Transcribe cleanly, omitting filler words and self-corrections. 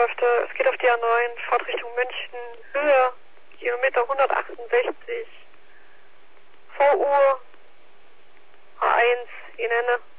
Fahrgäste, es geht auf die A9, Fahrt Richtung München, Höhe, Kilometer 168, Voruhr, A1, Ihnen.